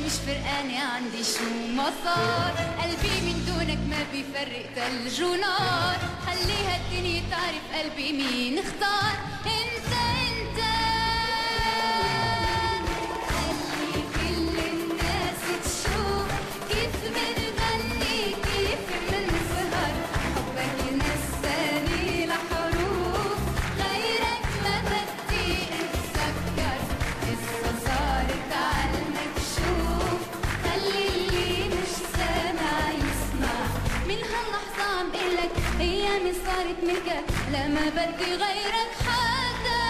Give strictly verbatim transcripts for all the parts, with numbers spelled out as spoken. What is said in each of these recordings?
مش فرقانة عندي شو ما صار، قلبي من دونك ما بيفرق تلج ونار، خليها الدنيا تعرف قلبي مين اختار. انت انت خلي كل الناس تشوف كيف بنغني كيف بنسهر، حبك نساني لحروف غيرك ما بدي اتذكر، قصة صارت عالمكشوف خلي اللي مش سامع يسمع. من هاللحظة عم بقلك ايامي صارت ملكك، لا ما بدي غيرك حدا.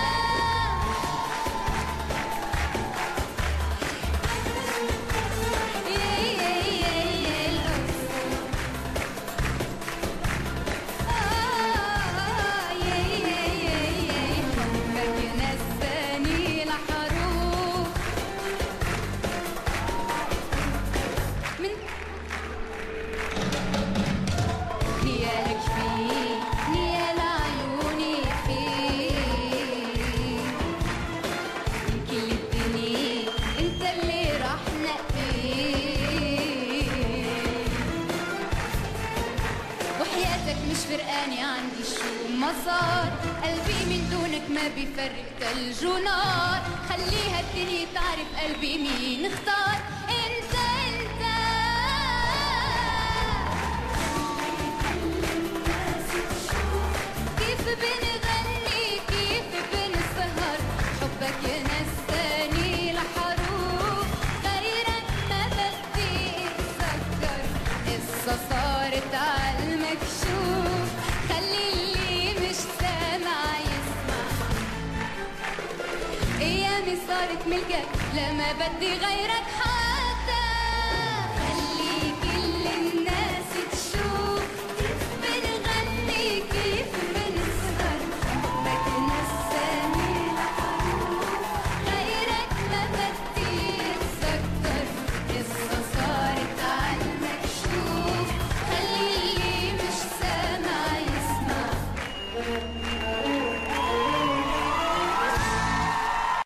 مش فرقاني عندي شو ما صار، قلبي من دونك ما بيفرق تلج ونار، خليها الدنيا تعرف قلبي مين اختار. انت انت كيف بنغني كيف بنسهر، حبك نساني لحروف غيرك ما بدي اتذكر، قصة صارت عالمكشوف خلي اللي مش سامع يسمع. ايامي صارت ملكك لا ما بدي غيرك حال.